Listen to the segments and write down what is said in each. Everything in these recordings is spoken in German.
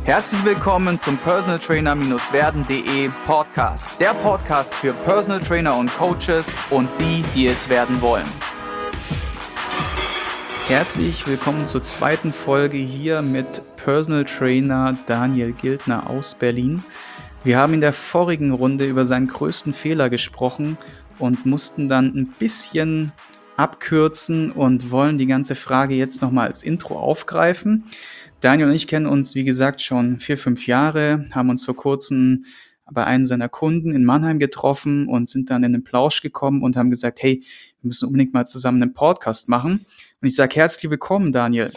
Herzlich willkommen zum Personal Trainer-werden.de Podcast. Der Podcast für Personal Trainer und Coaches und die, die es werden wollen. Herzlich willkommen zur zweiten Folge hier mit Personal Trainer Daniel Gildner aus Berlin. Wir haben in der vorigen Runde über seinen größten Fehler gesprochen und mussten dann ein bisschen abkürzen und wollen die ganze Frage jetzt nochmal als Intro aufgreifen. Daniel und ich kennen uns, wie gesagt, schon 4-5 Jahre, haben uns vor kurzem bei einem seiner Kunden in Mannheim getroffen und sind dann in den Plausch gekommen und haben gesagt, hey, wir müssen unbedingt mal zusammen einen Podcast machen. Und ich sage herzlich willkommen, Daniel.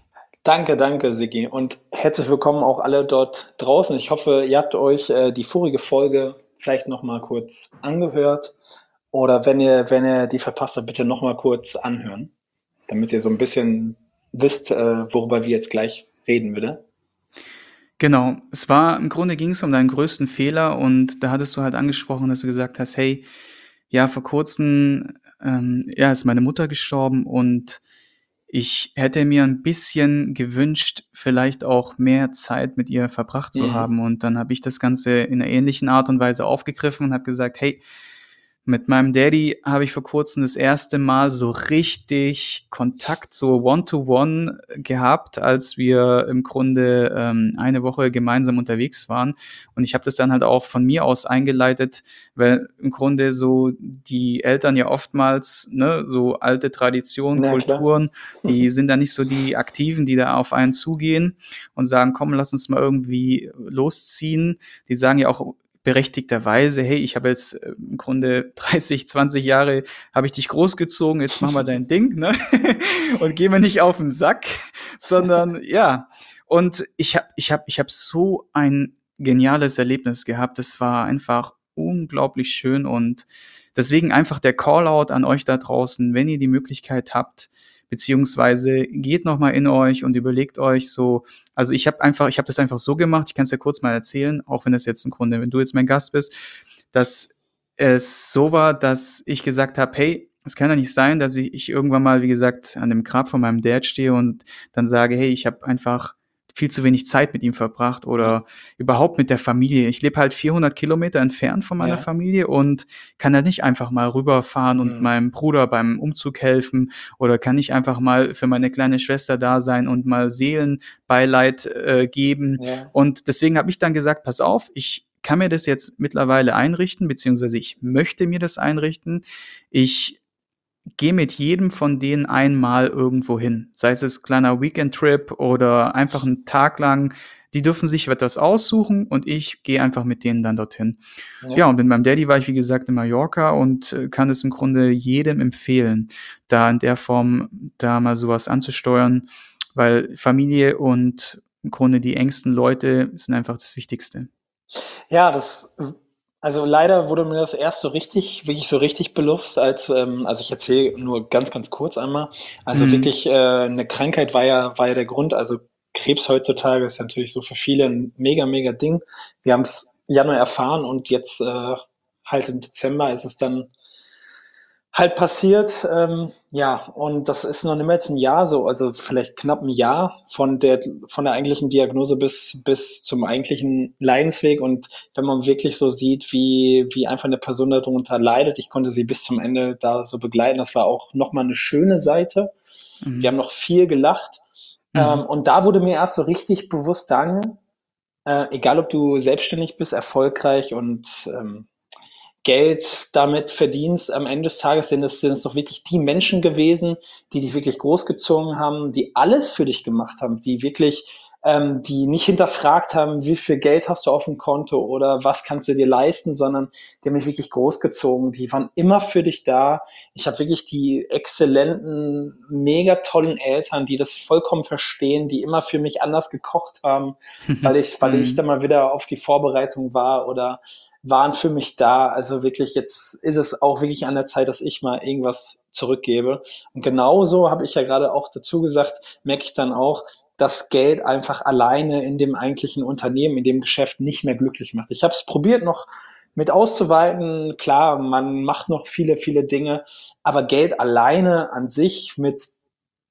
Danke, Sigi. Und herzlich willkommen auch alle dort draußen. Ich hoffe, ihr habt euch die vorige Folge vielleicht nochmal kurz angehört. Oder wenn ihr die verpasst habt, bitte nochmal kurz anhören, damit ihr so ein bisschen wisst, worüber wir jetzt gleich reden, bitte. Genau, im Grunde ging es um deinen größten Fehler und da hattest du halt angesprochen, dass du gesagt hast, hey, ja, vor kurzem ist meine Mutter gestorben und ich hätte mir ein bisschen gewünscht, vielleicht auch mehr Zeit mit ihr verbracht zu haben. Und dann habe ich das Ganze in einer ähnlichen Art und Weise aufgegriffen und habe gesagt, hey, mit meinem Daddy habe ich vor kurzem das erste Mal so richtig Kontakt, so One-to-One gehabt, als wir im Grunde eine Woche gemeinsam unterwegs waren. Und ich habe das dann halt auch von mir aus eingeleitet, weil im Grunde so die Eltern ja oftmals, ne, so alte Traditionen, Na klar. Kulturen, die sind dann nicht so die Aktiven, die da auf einen zugehen und sagen, komm, lass uns mal irgendwie losziehen. Die sagen ja auch berechtigterweise, hey, ich habe jetzt im Grunde 30, 20 Jahre habe ich dich großgezogen, jetzt mach mal dein Ding, ne? Und geh mir nicht auf den Sack, sondern ja. Und ich hab so ein geniales Erlebnis gehabt. Das war einfach unglaublich schön und deswegen einfach der Callout an euch da draußen, wenn ihr die Möglichkeit habt, beziehungsweise geht nochmal in euch und überlegt euch so, also ich habe das einfach so gemacht, ich kann es ja kurz mal erzählen, auch wenn das jetzt im Grunde, wenn du jetzt mein Gast bist, dass es so war, dass ich gesagt habe, hey, es kann ja nicht sein, dass ich irgendwann mal, wie gesagt, an dem Grab von meinem Dad stehe und dann sage, hey, ich habe einfach viel zu wenig Zeit mit ihm verbracht oder überhaupt mit der Familie. Ich lebe halt 400 Kilometer entfernt von meiner Ja. Familie und kann da nicht einfach mal rüberfahren und meinem Bruder beim Umzug helfen oder kann ich einfach mal für meine kleine Schwester da sein und mal Seelenbeileid geben. Ja. Und deswegen habe ich dann gesagt, pass auf, ich kann mir das jetzt mittlerweile einrichten, beziehungsweise ich möchte mir das einrichten. Ich gehe mit jedem von denen einmal irgendwo hin. Sei es kleiner Weekend-Trip oder einfach einen Tag lang. Die dürfen sich etwas aussuchen und ich gehe einfach mit denen dann dorthin. Ja, und mit meinem Daddy war ich, wie gesagt, in Mallorca und kann es im Grunde jedem empfehlen, da in der Form da mal sowas anzusteuern, weil Familie und im Grunde die engsten Leute sind einfach das Wichtigste. Ja, also leider wurde mir das erst wirklich so richtig bewusst, also ich erzähle nur ganz kurz einmal. Also Mhm. wirklich, eine Krankheit war ja der Grund. Also Krebs heutzutage ist natürlich so für viele ein mega Ding. Wir haben es Januar erfahren und jetzt halt im Dezember ist es dann halt passiert. Ja, und das ist noch nicht mal jetzt ein Jahr so, also vielleicht knapp ein Jahr von der eigentlichen Diagnose bis zum eigentlichen Leidensweg. Und wenn man wirklich so sieht, wie einfach eine Person darunter leidet, ich konnte sie bis zum Ende da so begleiten. Das war auch nochmal eine schöne Seite. Wir haben Mhm. noch viel gelacht. Mhm. Und da wurde mir erst so richtig bewusst, Daniel, egal ob du selbstständig bist, erfolgreich und Geld damit verdienst, am Ende des Tages sind es doch wirklich die Menschen gewesen, die dich wirklich großgezogen haben, die alles für dich gemacht haben, die wirklich, die nicht hinterfragt haben, wie viel Geld hast du auf dem Konto oder was kannst du dir leisten, sondern die haben mich wirklich großgezogen. Die waren immer für dich da. Ich habe wirklich die exzellenten, mega tollen Eltern, die das vollkommen verstehen, die immer für mich anders gekocht haben, weil ich dann Mhm. mal wieder auf die Vorbereitung war oder waren für mich da. Also wirklich, jetzt ist es auch wirklich an der Zeit, dass ich mal irgendwas zurückgebe. Und genauso habe ich ja gerade auch dazu gesagt, merke ich dann auch, dass Geld einfach alleine in dem eigentlichen Unternehmen, in dem Geschäft nicht mehr glücklich macht. Ich habe es probiert noch mit auszuweiten. Klar, man macht noch viele Dinge, aber Geld alleine an sich mit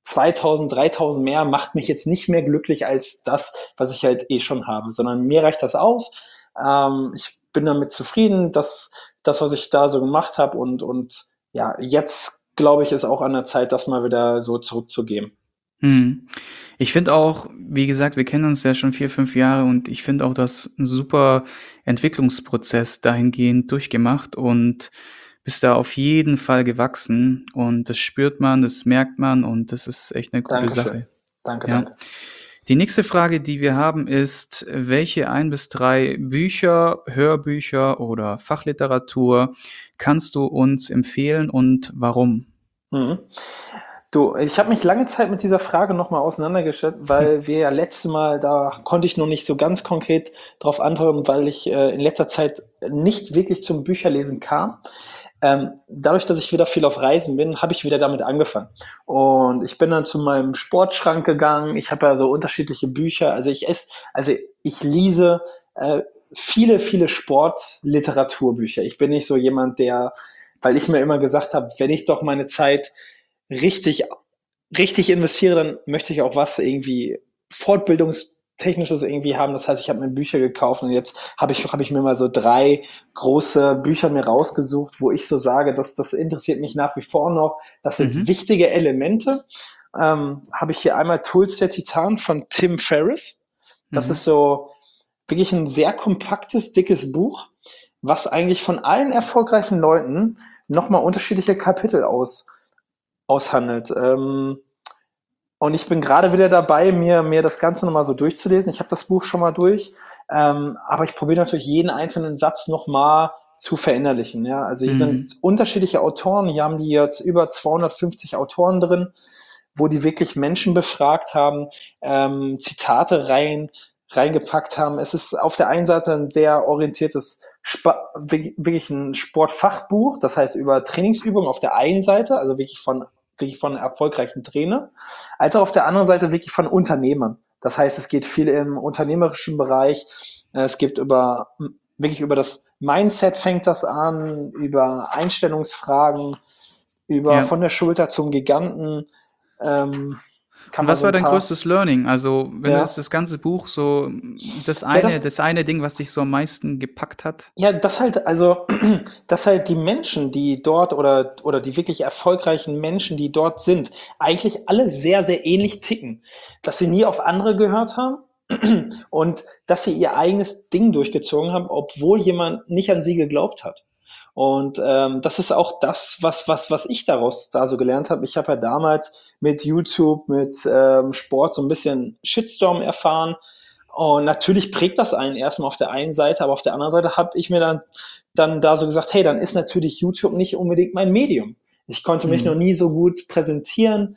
2000, 3000 mehr macht mich jetzt nicht mehr glücklich als das, was ich halt eh schon habe, sondern mir reicht das aus. Ich bin damit zufrieden, dass das, was ich da so gemacht habe und ja, jetzt glaube ich, ist auch an der Zeit, das mal wieder so zurückzugeben. Mhm. Ich finde auch, wie gesagt, wir kennen uns ja schon 4, 5 Jahre und ich finde auch, du hast 'n super Entwicklungsprozess dahingehend durchgemacht und bist da auf jeden Fall gewachsen und das spürt man, das merkt man und das ist echt 'ne coole Dankeschön. Sache, Danke, ja. danke. Die nächste Frage, die wir haben, ist: Welche 1 bis 3 Bücher, Hörbücher oder Fachliteratur kannst du uns empfehlen und warum? Mhm. Du, ich habe mich lange Zeit mit dieser Frage nochmal auseinandergesetzt, weil wir ja letztes Mal, da konnte ich noch nicht so ganz konkret darauf antworten, weil ich in letzter Zeit nicht wirklich zum Bücherlesen kam. Dadurch, dass ich wieder viel auf Reisen bin, habe ich wieder damit angefangen. Und ich bin dann zu meinem Sportschrank gegangen. Ich habe ja so unterschiedliche Bücher. Also ich lese viele, viele Sportliteraturbücher. Ich bin nicht so jemand, weil ich mir immer gesagt habe, wenn ich doch meine Zeit richtig, richtig investiere, dann möchte ich auch was irgendwie Fortbildungstechnisches irgendwie haben. Das heißt, ich habe mir Bücher gekauft und jetzt habe ich mir mal so 3 große Bücher mir rausgesucht, wo ich so sage, das interessiert mich nach wie vor noch. Das sind Mhm, wichtige Elemente. Habe ich hier einmal Tools der Titan von Tim Ferriss. Das mhm. ist so wirklich ein sehr kompaktes, dickes Buch, was eigentlich von allen erfolgreichen Leuten nochmal unterschiedliche Kapitel aushandelt. Und ich bin gerade wieder dabei, mir das Ganze nochmal so durchzulesen. Ich habe das Buch schon mal durch, aber ich probiere natürlich jeden einzelnen Satz nochmal zu verinnerlichen. Ja? Also hier sind Mhm. unterschiedliche Autoren, hier haben die jetzt über 250 Autoren drin, wo die wirklich Menschen befragt haben, Zitate reingepackt haben. Es ist auf der einen Seite ein sehr orientiertes, wirklich ein Sportfachbuch, das heißt über Trainingsübungen auf der einen Seite, also wirklich von erfolgreichen Trainern, als auch auf der anderen Seite wirklich von Unternehmern. Das heißt, es geht viel im unternehmerischen Bereich. Es gibt wirklich über das Mindset fängt das an, über Einstellungsfragen, über Ja. von der Schulter zum Giganten, ähm, kann Und man was so war ein dein paar, größtes Learning? Also, wenn du jetzt ja. das ganze Buch so Ja, das eine Ding, was dich so am meisten gepackt hat? das halt, also, dass halt die Menschen, die dort oder die wirklich erfolgreichen Menschen, die dort sind, eigentlich alle sehr, sehr ähnlich ticken. Dass sie nie auf andere gehört haben und dass sie ihr eigenes Ding durchgezogen haben, obwohl jemand nicht an sie geglaubt hat. Und das ist auch das, was ich daraus da so gelernt habe. Ich habe ja damals mit YouTube, mit Sport so ein bisschen Shitstorm erfahren. Und natürlich prägt das einen erstmal auf der einen Seite, aber auf der anderen Seite habe ich mir dann da so gesagt, hey, dann ist natürlich YouTube nicht unbedingt mein Medium. Ich konnte mich noch Mhm. nie so gut präsentieren,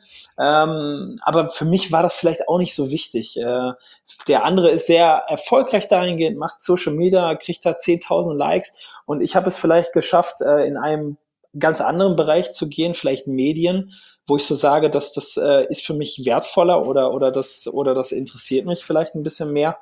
aber für mich war das vielleicht auch nicht so wichtig. Der andere ist sehr erfolgreich dahingehend, macht Social Media, kriegt da 10.000 Likes und ich habe es vielleicht geschafft, in einem ganz anderen Bereich zu gehen, vielleicht Medien, wo ich so sage, dass das ist für mich wertvoller oder das interessiert mich vielleicht ein bisschen mehr.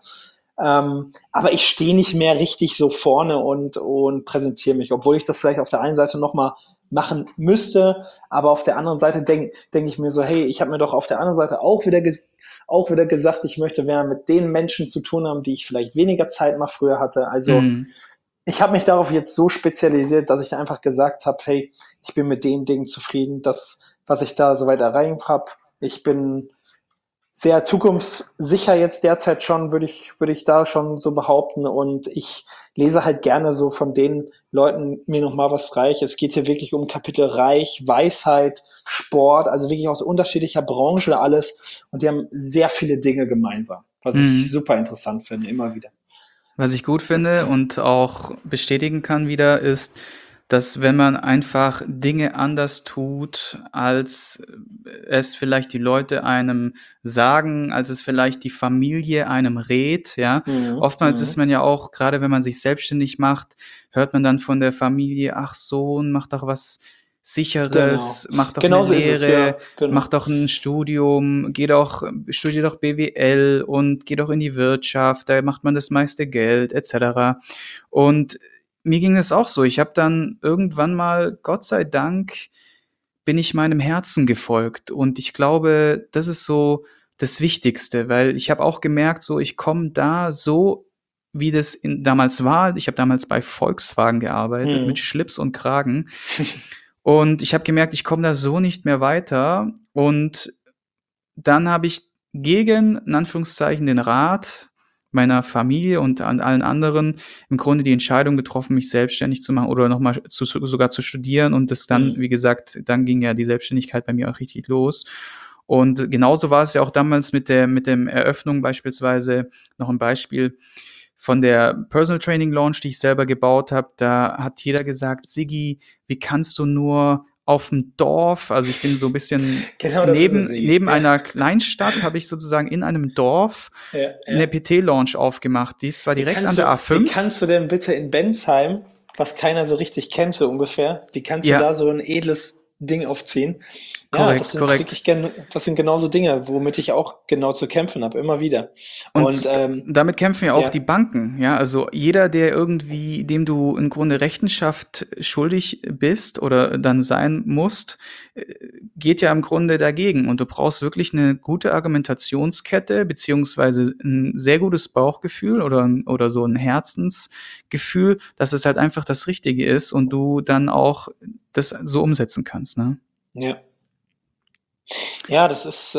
Aber ich stehe nicht mehr richtig so vorne und präsentiere mich, obwohl ich das vielleicht auf der einen Seite nochmal machen müsste, aber auf der anderen Seite denk ich mir so, hey, ich habe mir doch auf der anderen Seite auch wieder gesagt, ich möchte mehr mit den Menschen zu tun haben, die ich vielleicht weniger Zeit mal früher hatte. Also Mhm. ich habe mich darauf jetzt so spezialisiert, dass ich einfach gesagt habe, hey, ich bin mit den Dingen zufrieden, das, was ich da soweit erreicht habe. Ich bin sehr zukunftssicher jetzt derzeit schon, würde ich da schon so behaupten. Und ich lese halt gerne so von den Leuten mir nochmal was reich. Es geht hier wirklich um Kapitel Reich, Weisheit, Sport, also wirklich aus unterschiedlicher Branche alles. Und die haben sehr viele Dinge gemeinsam, was ich Mhm. super interessant finde, immer wieder. Was ich gut finde und auch bestätigen kann wieder, ist, dass wenn man einfach Dinge anders tut, als es vielleicht die Leute einem sagen, als es vielleicht die Familie einem rät, ja. Mhm, Oftmals ist mhm. man ja auch, gerade wenn man sich selbstständig macht, hört man dann von der Familie: „Ach Sohn, mach doch was Sicheres, Genau. mach doch eine Genauso ist es, Lehre, ja, mach genau. doch ein Studium, studier doch BWL und geh doch in die Wirtschaft, da macht man das meiste Geld“, et cetera. Und mir ging es auch so. Ich habe dann irgendwann mal, Gott sei Dank, bin ich meinem Herzen gefolgt. Und ich glaube, das ist so das Wichtigste, weil ich habe auch gemerkt, so ich komme da so, wie das damals war. Ich habe damals bei Volkswagen gearbeitet mit Mhm. Schlips und Kragen. Und ich habe gemerkt, ich komme da so nicht mehr weiter. Und dann habe ich gegen, in Anführungszeichen, den Rat meiner Familie und an allen anderen im Grunde die Entscheidung getroffen, mich selbstständig zu machen oder nochmal sogar zu studieren. Und das dann, Mhm. wie gesagt, dann ging ja die Selbstständigkeit bei mir auch richtig los. Und genauso war es ja auch damals mit dem Eröffnung beispielsweise, noch ein Beispiel von der Personal Training Launch, die ich selber gebaut habe. Da hat jeder gesagt, Siggi, wie kannst du nur auf dem Dorf, also ich bin so ein bisschen Genau, das ist es, Sigi. neben Ja, einer Kleinstadt, habe ich sozusagen in einem Dorf ja, eine ja. PT-Lounge aufgemacht. Die ist zwar direkt an der Wie A5. kannst du denn bitte in Bensheim, was keiner so richtig kennt, so ungefähr, wie kannst du Ja, da so ein edles Ding aufziehen? Ja, das korrekt, sind korrekt. wirklich, das sind genauso Dinge, womit ich auch genau zu kämpfen habe, immer wieder. Und Und damit kämpfen ja auch ja, die Banken, ja. Also jeder, der irgendwie, dem du im Grunde Rechenschaft schuldig bist oder dann sein musst, äh, geht ja im Grunde dagegen. Und du brauchst wirklich eine gute Argumentationskette, beziehungsweise ein sehr gutes Bauchgefühl oder so ein Herzensgefühl, dass es halt einfach das Richtige ist und du dann auch das so umsetzen kannst, ne? ja, ja,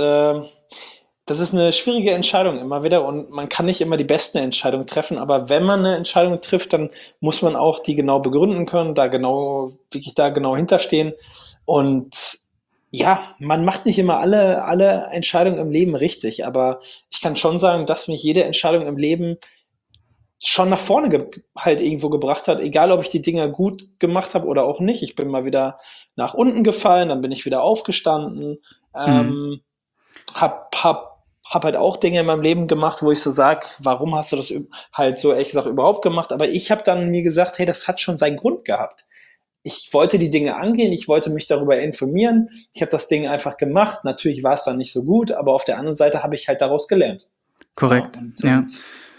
das ist eine schwierige Entscheidung immer wieder und man kann nicht immer die besten Entscheidungen treffen, aber wenn man eine Entscheidung trifft, dann muss man auch die genau begründen können, wirklich da genau hinterstehen. Und ja, man macht nicht immer alle Entscheidungen im Leben richtig, aber ich kann schon sagen, dass mich jede Entscheidung im Leben schon nach vorne halt irgendwo gebracht hat, egal ob ich die Dinge gut gemacht habe oder auch nicht. Ich bin mal wieder nach unten gefallen, dann bin ich wieder aufgestanden. Mhm. Ähm, hab halt auch Dinge in meinem Leben gemacht, wo ich so sag, warum hast du das halt so ehrlich gesagt überhaupt gemacht? Aber ich habe dann mir gesagt, hey, das hat schon seinen Grund gehabt. Ich wollte die Dinge angehen, ich wollte mich darüber informieren. Ich habe das Ding einfach gemacht. Natürlich war es dann nicht so gut, aber auf der anderen Seite habe ich halt daraus gelernt. Ja, Korrekt, ja.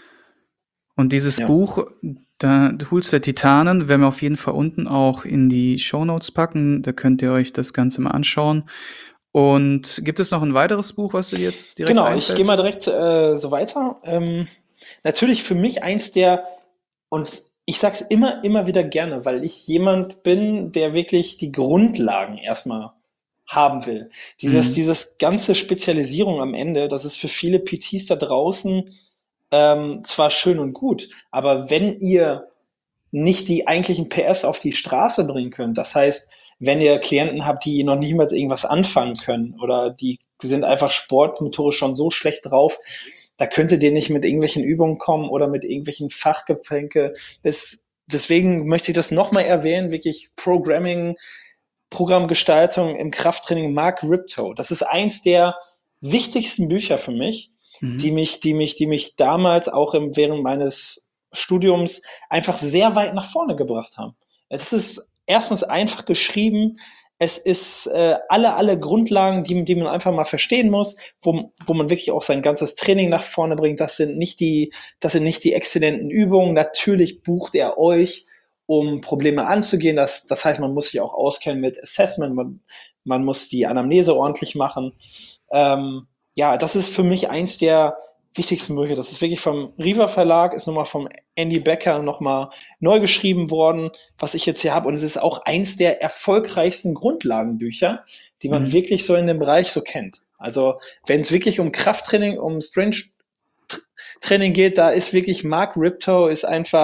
Und dieses ja. Buch, da Tools der Titanen, werden wir auf jeden Fall unten auch in die Shownotes packen. Da könnt ihr euch das Ganze mal anschauen. Und gibt es noch ein weiteres Buch, was dir jetzt direkt Genau, ich gehe mal einfällt? direkt so weiter. Natürlich für mich eins der, und ich sag's immer wieder gerne, weil ich jemand bin, der wirklich die Grundlagen erstmal haben will. Mhm. Dieses ganze Spezialisierung am Ende, das ist für viele PTs da draußen zwar schön und gut, aber wenn ihr nicht die eigentlichen PS auf die Straße bringen könnt. Das heißt, wenn ihr Klienten habt, die noch niemals irgendwas anfangen können oder die sind einfach sportmotorisch schon so schlecht drauf, da könntet ihr nicht mit irgendwelchen Übungen kommen oder mit irgendwelchen Fachgeplänke. Deswegen möchte ich das nochmal erwähnen, wirklich Programming, Programmgestaltung im Krafttraining, Mark Ripto. Das ist eins der wichtigsten Bücher für mich, Mhm. die mich damals auch während meines Studiums einfach sehr weit nach vorne gebracht haben. Es ist erstens einfach geschrieben, es ist alle Grundlagen, die man einfach mal verstehen muss, wo man wirklich auch sein ganzes Training nach vorne bringt. Das sind nicht die exzellenten Übungen. Natürlich bucht er euch, um Probleme anzugehen. Das heißt, man muss sich auch auskennen mit Assessment, man muss die Anamnese ordentlich machen. Ja, das ist für mich eins der wichtigsten Bücher. Das ist wirklich vom Riva Verlag, ist nochmal vom Andy Becker nochmal neu geschrieben worden, was ich jetzt hier habe. Und es ist auch eins der erfolgreichsten Grundlagenbücher, die man Mhm. wirklich so in dem Bereich so kennt. Also wenn es wirklich um Krafttraining, um Strength Training geht, da ist wirklich Mark Ripto ist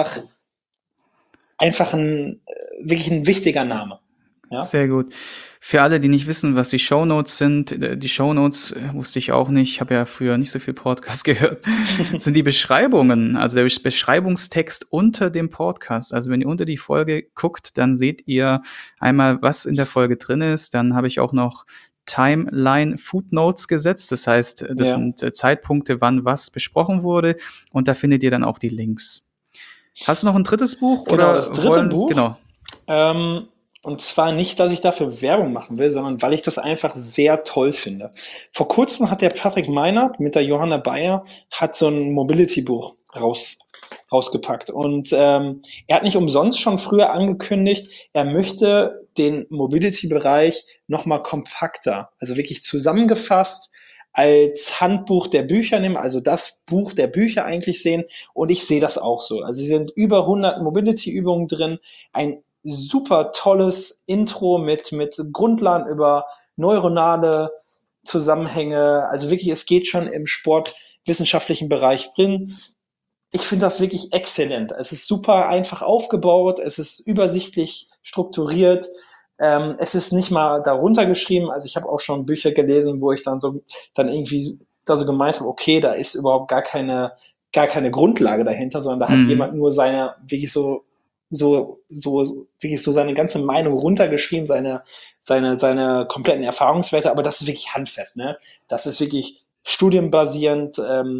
einfach wirklich ein wichtiger Name. Ja, Sehr gut. Für alle, die nicht wissen, was die Shownotes sind, die Shownotes wusste ich auch nicht, ich habe ja früher nicht so viel Podcast gehört, sind die Beschreibungen, also der Beschreibungstext unter dem Podcast. Also wenn ihr unter die Folge guckt, dann seht ihr einmal, was in der Folge drin ist. Dann habe ich auch noch Timeline Footnotes gesetzt. Das heißt, das ja. sind Zeitpunkte, wann was besprochen wurde. Und da findet ihr dann auch die Links. Hast du noch ein drittes Buch Genau, das oder dritte wollen, Buch, genau. und zwar nicht, dass ich dafür Werbung machen will, sondern weil ich das einfach sehr toll finde. Vor kurzem hat der Patrick Meinert mit der Johanna Bayer hat so ein Mobility-Buch rausgepackt. Und er hat nicht umsonst schon früher angekündigt, er möchte den Mobility-Bereich nochmal kompakter, also wirklich zusammengefasst als Handbuch der Bücher nehmen, also das Buch der Bücher eigentlich sehen. Und ich sehe das auch so. Also sie sind über 100 Mobility-Übungen drin, ein super tolles Intro mit Grundlagen über neuronale Zusammenhänge. Also wirklich, es geht schon im sportwissenschaftlichen Bereich drin. Ich finde das wirklich exzellent. Es ist super einfach aufgebaut, es ist übersichtlich strukturiert, es ist nicht mal darunter geschrieben. Also ich habe auch schon Bücher gelesen, wo ich dann irgendwie da so gemeint habe, okay, da ist überhaupt gar keine Grundlage dahinter, sondern da hat jemand nur seine wirklich wirklich so seine ganze Meinung runtergeschrieben, seine kompletten Erfahrungswerte, aber das ist wirklich handfest, ne? Das ist wirklich studienbasierend,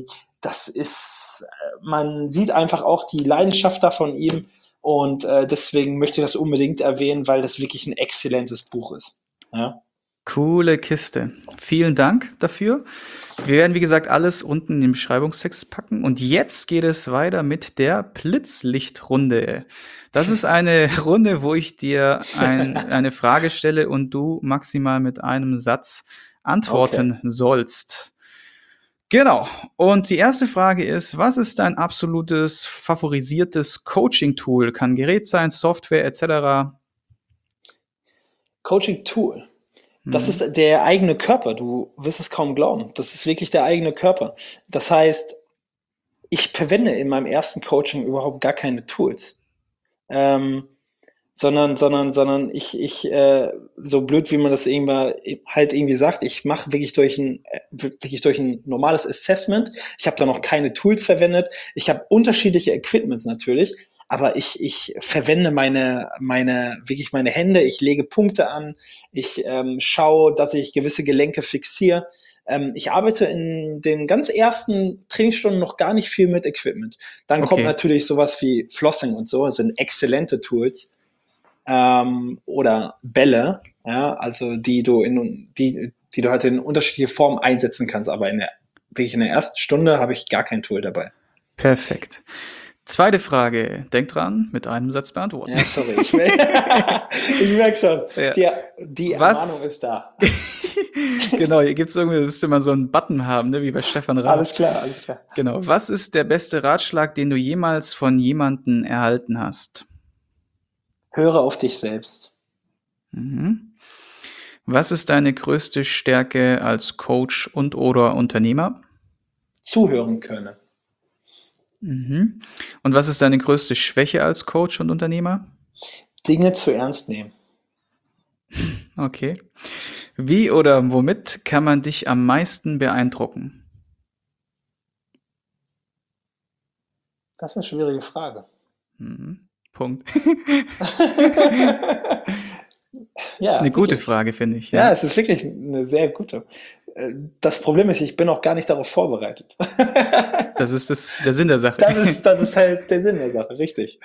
man sieht einfach auch die Leidenschaft da von ihm und deswegen möchte ich das unbedingt erwähnen, weil das wirklich ein exzellentes Buch ist. Ja? Coole Kiste. Vielen Dank dafür. Wir werden, wie gesagt, alles unten in den Beschreibungstext packen. Und jetzt geht es weiter mit der Blitzlichtrunde. Das ist eine Runde, wo ich dir eine Frage stelle und du maximal mit einem Satz antworten sollst. Genau. Und die erste Frage ist, was ist dein absolutes favorisiertes Coaching-Tool? Kann Gerät sein, Software etc. Coaching-Tool. Das ist der eigene Körper. Du wirst es kaum glauben. Das ist wirklich der eigene Körper. Das heißt, ich verwende in meinem ersten Coaching überhaupt gar keine Tools. Sondern ich so blöd, wie man das irgendwie sagt, ich mache wirklich durch ein normales Assessment. Ich habe da noch keine Tools verwendet. Ich habe unterschiedliche Equipments natürlich, aber ich verwende meine Hände, ich lege Punkte an, ich schaue, dass ich gewisse Gelenke fixiere. Ich arbeite in den ganz ersten Trainingsstunden noch gar nicht viel mit Equipment. Dann kommt natürlich sowas wie Flossing und so, das sind exzellente Tools. Oder Bälle, ja, also die du halt in unterschiedliche Formen einsetzen kannst, aber wirklich in der ersten Stunde habe ich gar kein Tool dabei. Perfekt. Zweite Frage. Denk dran, mit einem Satz beantworten. Ja, sorry. Ich merke schon. Ja. Die Ermahnung ist da. Genau, hier gibt es irgendwie, müsste man so einen Button haben, ne, wie bei Stefan Raab. Alles klar. Genau. Was ist der beste Ratschlag, den du jemals von jemandem erhalten hast? Höre auf dich selbst. Was ist deine größte Stärke als Coach und/oder Unternehmer? Zuhören können. Und was ist deine größte Schwäche als Coach und Unternehmer? Dinge zu ernst nehmen. Okay. Wie oder womit kann man dich am meisten beeindrucken? Das ist eine schwierige Frage. Punkt. Ja, eine gute Frage, finde ich. Ja, es ist wirklich eine sehr gute. Das Problem ist, ich bin auch gar nicht darauf vorbereitet. Das ist der Sinn der Sache. Das ist halt der Sinn der Sache, richtig.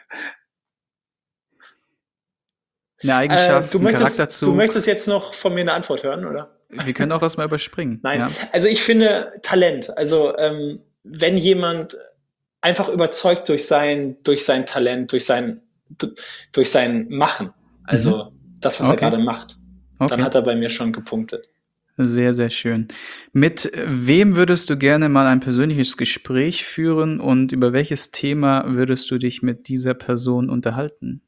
Eine Eigenschaft, ein Charakterzug. Du möchtest jetzt noch von mir eine Antwort hören, oder? Wir können auch was mal überspringen. Nein, also ich finde Talent. Also wenn jemand einfach überzeugt durch sein Talent, durch sein Machen, also das, was er gerade macht, dann hat er bei mir schon gepunktet. Sehr, sehr schön. Mit wem würdest du gerne mal ein persönliches Gespräch führen und über welches Thema würdest du dich mit dieser Person unterhalten?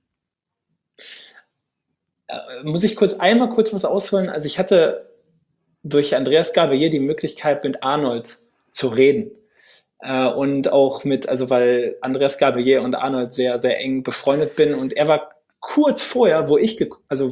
Muss ich einmal kurz was ausholen? Also ich hatte durch Andreas Gabalier die Möglichkeit, mit Arnold zu reden. Und auch weil Andreas Gabalier und Arnold sehr, sehr eng befreundet bin. Und er war kurz vorher, wo ich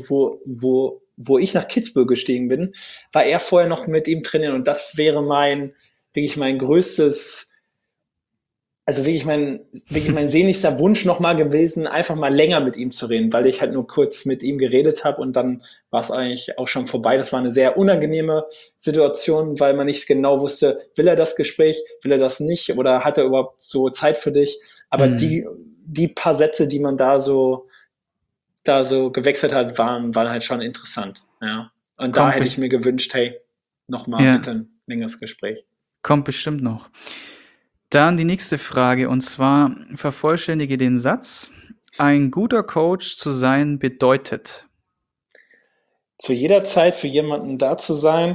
nach Kitzbühel gestiegen bin, war er vorher noch mit ihm trainieren. Und das wäre wirklich mein größtes, also wirklich mein sehnlichster Wunsch nochmal gewesen, einfach mal länger mit ihm zu reden, weil ich halt nur kurz mit ihm geredet habe und dann war es eigentlich auch schon vorbei. Das war eine sehr unangenehme Situation, weil man nicht genau wusste, will er das Gespräch, will er das nicht oder hat er überhaupt so Zeit für dich? Aber die paar Sätze, die man da so gewechselt hat, waren halt schon interessant. Ja. Und da hätte ich mir gewünscht, hey, nochmal bitte ein längeres Gespräch. Kommt bestimmt noch. Dann die nächste Frage, und zwar vervollständige den Satz. Ein guter Coach zu sein bedeutet. Zu jeder Zeit für jemanden da zu sein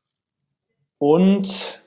und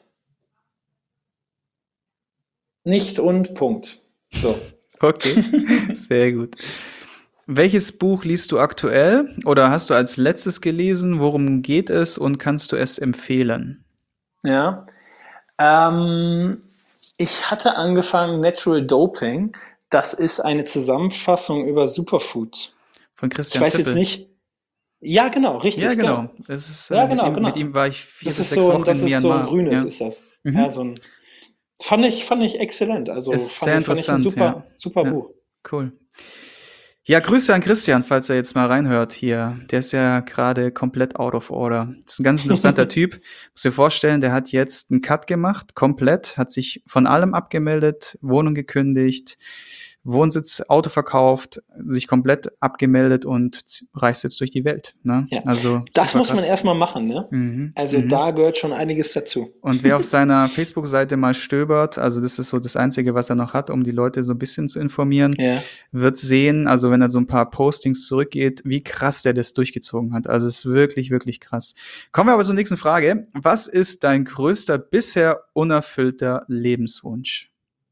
nicht und Punkt. So. Okay, sehr gut. Welches Buch liest du aktuell oder hast du als letztes gelesen? Worum geht es und kannst du es empfehlen? Ja. Ähm, Ich hatte angefangen Natural Doping. Das ist eine Zusammenfassung über Superfoods. Von Ich Christian weiß jetzt Zippel. nicht. Ja, genau, Ja, richtig, genau. genau. Es ist, Ja, mit genau, ihm genau. war ich vier Das bis ist sechs so Wochen das in ist so ein Myanmar. grünes Ja. ist das. Ja, Mhm. so ein fand ich exzellent. Also Ist sehr fand ich ein interessant, ja. super Ja, Buch. cool. Ja, Grüße an Christian, falls er jetzt mal reinhört hier. Der ist ja gerade komplett out of order. Das ist ein ganz interessanter Typ. Muss dir vorstellen, der hat jetzt einen Cut gemacht, komplett, hat sich von allem abgemeldet, Wohnung gekündigt, Wohnsitz, Auto verkauft, sich komplett abgemeldet und reist jetzt durch die Welt, ne? Ja. Also, Das super muss man krass. erst mal machen, ne? Mhm, Also mhm. da gehört schon einiges dazu. Und wer auf seiner Facebook-Seite mal stöbert, also das ist so das Einzige, was er noch hat, um die Leute so ein bisschen zu informieren, Ja. wird sehen, also wenn er so ein paar Postings zurückgeht, wie krass der das durchgezogen hat. Also es ist wirklich, wirklich krass. Kommen wir aber zur nächsten Frage. Was ist dein größter bisher unerfüllter Lebenswunsch?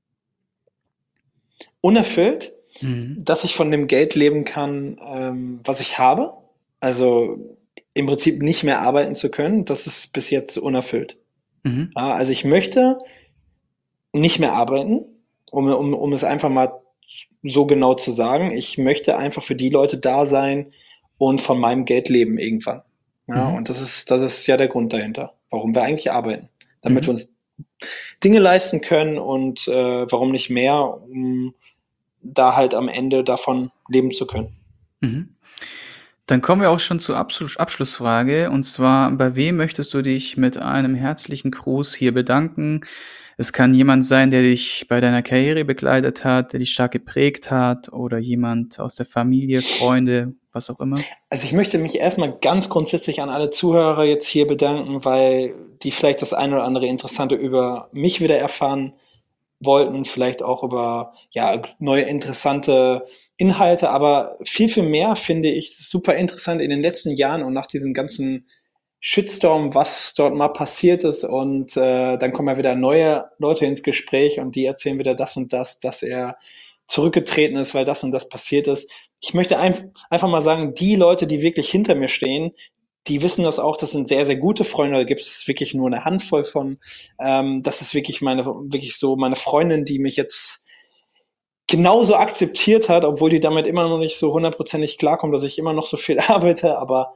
Unerfüllt, Mhm. dass ich von dem Geld leben kann, was ich habe. Also im Prinzip nicht mehr arbeiten zu können, das ist bis jetzt unerfüllt. Mhm. Ja, also ich möchte nicht mehr arbeiten, um es einfach mal so genau zu sagen. Ich möchte einfach für die Leute da sein und von meinem Geld leben irgendwann. Ja, Mhm. und das ist ja der Grund dahinter, warum wir eigentlich arbeiten. Damit wir Mhm. uns Dinge leisten können und warum nicht mehr, um da halt am Ende davon leben zu können. Mhm. Dann kommen wir auch schon zur Abschlussfrage. Und zwar, bei wem möchtest du dich mit einem herzlichen Gruß hier bedanken? Es kann jemand sein, der dich bei deiner Karriere begleitet hat, der dich stark geprägt hat oder jemand aus der Familie, Freunde, was auch immer. Also ich möchte mich erstmal ganz grundsätzlich an alle Zuhörer jetzt hier bedanken, weil die vielleicht das eine oder andere Interessante über mich wieder erfahren wollten, vielleicht auch über ja, neue interessante Inhalte, aber viel mehr finde ich super interessant in den letzten Jahren und nach diesem ganzen Shitstorm, was dort mal passiert ist und dann kommen ja wieder neue Leute ins Gespräch und die erzählen wieder das und das, dass er zurückgetreten ist, weil das und das passiert ist. Ich möchte einfach mal sagen, die Leute, die wirklich hinter mir stehen, die wissen das auch, das sind sehr gute Freunde, da gibt es wirklich nur eine Handvoll von. Das ist wirklich so meine Freundin, die mich jetzt genauso akzeptiert hat, obwohl die damit immer noch nicht so hundertprozentig klarkommt, dass ich immer noch so viel arbeite, aber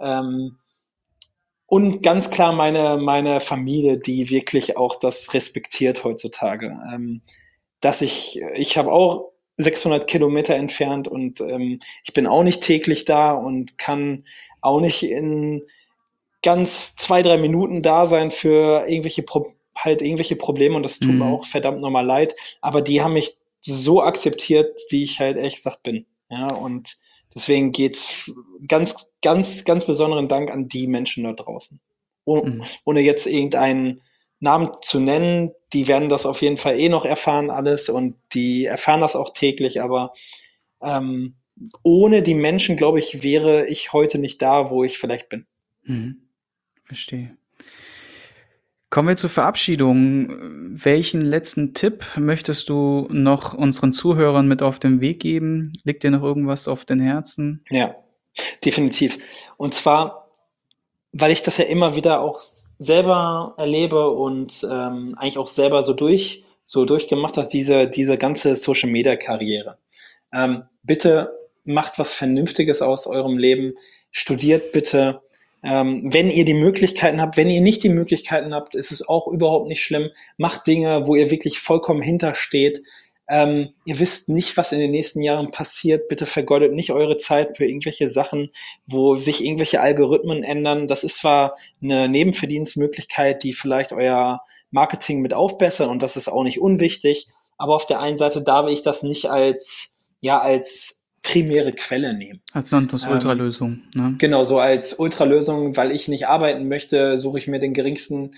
und ganz klar meine Familie, die wirklich auch das respektiert heutzutage. Ich habe auch 600 Kilometer entfernt und ich bin auch nicht täglich da und kann auch nicht in ganz 2, 3 Minuten da sein für halt irgendwelche Probleme und das tut mir auch Mhm. verdammt nochmal leid. Aber die haben mich so akzeptiert, wie ich halt ehrlich gesagt bin. Ja, und deswegen geht's ganz besonderen Dank an die Menschen dort draußen. Mhm. Ohne jetzt irgendeinen Namen zu nennen, die werden das auf jeden Fall eh noch erfahren alles und die erfahren das auch täglich, aber ähm, ohne die Menschen, glaube ich, wäre ich heute nicht da, wo ich vielleicht bin. Mhm. Verstehe. Kommen wir zur Verabschiedung. Welchen letzten Tipp möchtest du noch unseren Zuhörern mit auf den Weg geben? Liegt dir noch irgendwas auf den Herzen? Ja, definitiv. Und zwar, weil ich das ja immer wieder auch selber erlebe und eigentlich auch selber so durchgemacht habe, diese ganze Social Media Karriere. Bitte macht was Vernünftiges aus eurem Leben, studiert bitte. Wenn ihr die Möglichkeiten habt, wenn ihr nicht die Möglichkeiten habt, ist es auch überhaupt nicht schlimm. Macht Dinge, wo ihr wirklich vollkommen hintersteht. Ihr wisst nicht, was in den nächsten Jahren passiert. Bitte vergeudet nicht eure Zeit für irgendwelche Sachen, wo sich irgendwelche Algorithmen ändern. Das ist zwar eine Nebenverdienstmöglichkeit, die vielleicht euer Marketing mit aufbessern und das ist auch nicht unwichtig. Aber auf der einen Seite darf ich das nicht als primäre Quelle nehmen. Als Ähm, Nonplusultra-Lösung, ne? genau, so als Ultralösung, weil ich nicht arbeiten möchte, suche ich mir den geringsten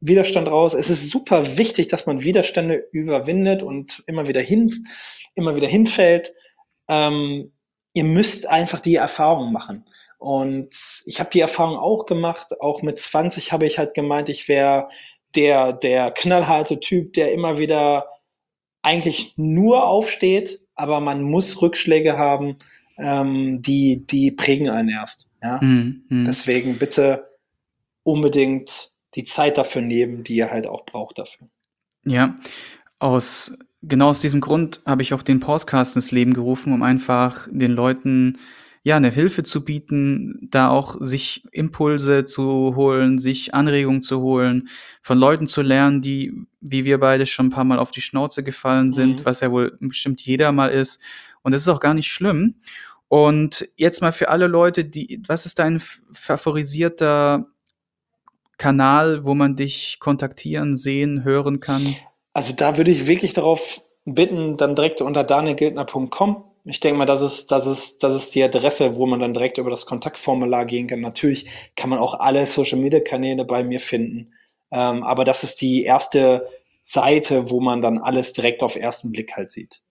Widerstand raus. Es ist super wichtig, dass man Widerstände überwindet und immer wieder hinfällt. Ihr müsst einfach die Erfahrung machen. Und ich habe die Erfahrung auch gemacht. Auch mit 20 habe ich halt gemeint, ich wäre der knallharte Typ, der immer wieder eigentlich nur aufsteht, aber man muss Rückschläge haben, die prägen einen erst. Ja? Deswegen bitte unbedingt die Zeit dafür nehmen, die ihr halt auch braucht dafür. Ja, genau aus diesem Grund habe ich auch den Podcast ins Leben gerufen, um einfach den Leuten ja eine Hilfe zu bieten, da auch sich Impulse zu holen, sich Anregungen zu holen, von Leuten zu lernen, die, wie wir beide, schon ein paar Mal auf die Schnauze gefallen sind, was ja wohl bestimmt jeder mal ist. Und das ist auch gar nicht schlimm. Und jetzt mal für alle Leute, was ist dein favorisierter Kanal, wo man dich kontaktieren, sehen, hören kann? Also da würde ich wirklich darauf bitten, dann direkt unter danielgildner.com. Ich denke mal, das ist die Adresse, wo man dann direkt über das Kontaktformular gehen kann. Natürlich kann man auch alle Social-Media-Kanäle bei mir finden. Aber das ist die erste Seite, wo man dann alles direkt auf ersten Blick halt sieht.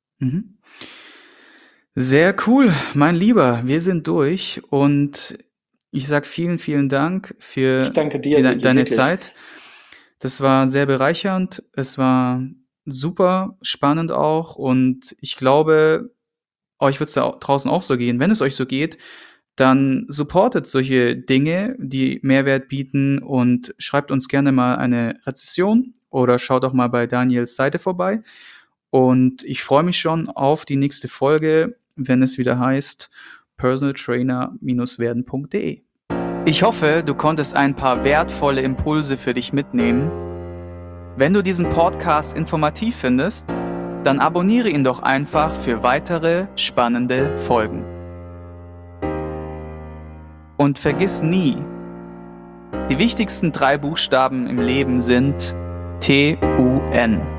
Sehr cool, mein Lieber. Wir sind durch und ich sag vielen, vielen Dank für Ich danke dir, Sigi, deine wirklich. Zeit. Das war sehr bereichernd. Es war super spannend auch und ich glaube, euch wird es da draußen auch so gehen. Wenn es euch so geht, dann supportet solche Dinge, die Mehrwert bieten und schreibt uns gerne mal eine Rezension oder schaut auch mal bei Daniels Seite vorbei. Und ich freue mich schon auf die nächste Folge, wenn es wieder heißt personaltrainer-werden.de. Ich hoffe, du konntest ein paar wertvolle Impulse für dich mitnehmen. Wenn du diesen Podcast informativ findest, dann abonniere ihn doch einfach für weitere spannende Folgen. Und vergiss nie, die wichtigsten 3 Buchstaben im Leben sind TUN.